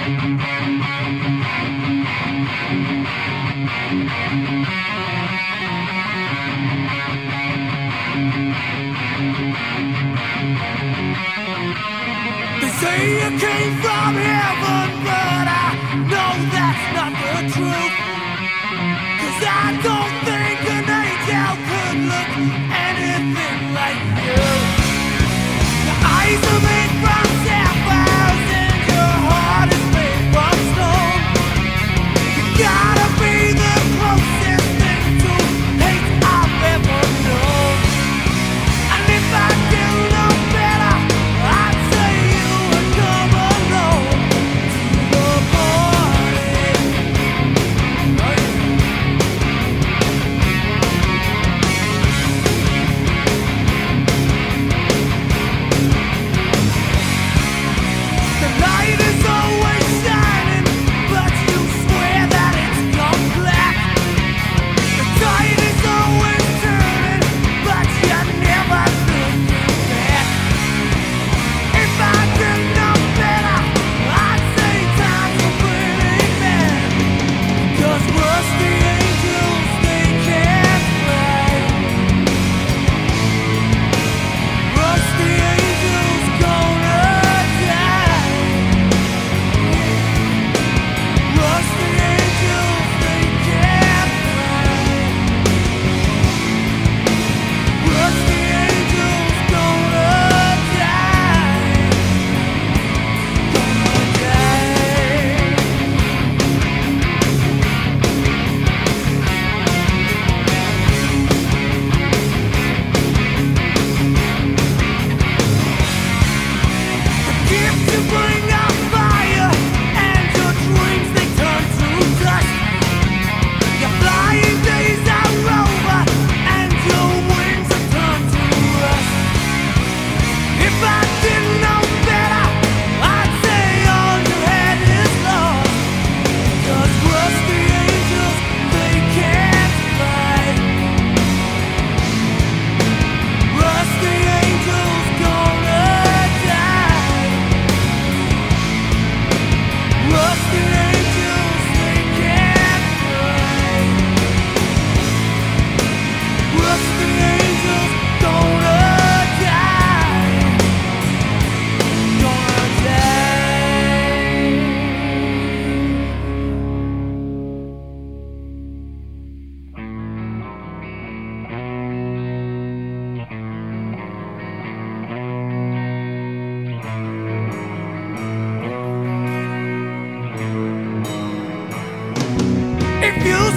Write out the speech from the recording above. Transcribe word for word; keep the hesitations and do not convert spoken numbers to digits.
They say you came from heaven, but I know that's not the truth. 'Cause I don't think an angel could look anything like you. Your eyes are made from sapphires and your heart is made from stone. You gotta be the closest thing to hate I've ever known. And if I did no better, I'd say you would come alone to the party. The light is always shining, but you swear that it's gone black. The tide is always turning, but you never look back. If I did no better, I'd say time's a burning man. 'Cause rusty angels, they can't fly. Rusty angels gonna die. Rusty angels, they can't fly. Rusty angels gonna die. Gonna die. The gift to bring out fire, and your dreams they turn to dust. Your flying days are over, and your wings have turned to rust. If I didn't know better, I'd say all you had is lost. 'Cause rusty angels, they can't fly. Rusty angels gonna die. Rusty angels, they can't fly. Rusty angels gonna die. Gonna die. If you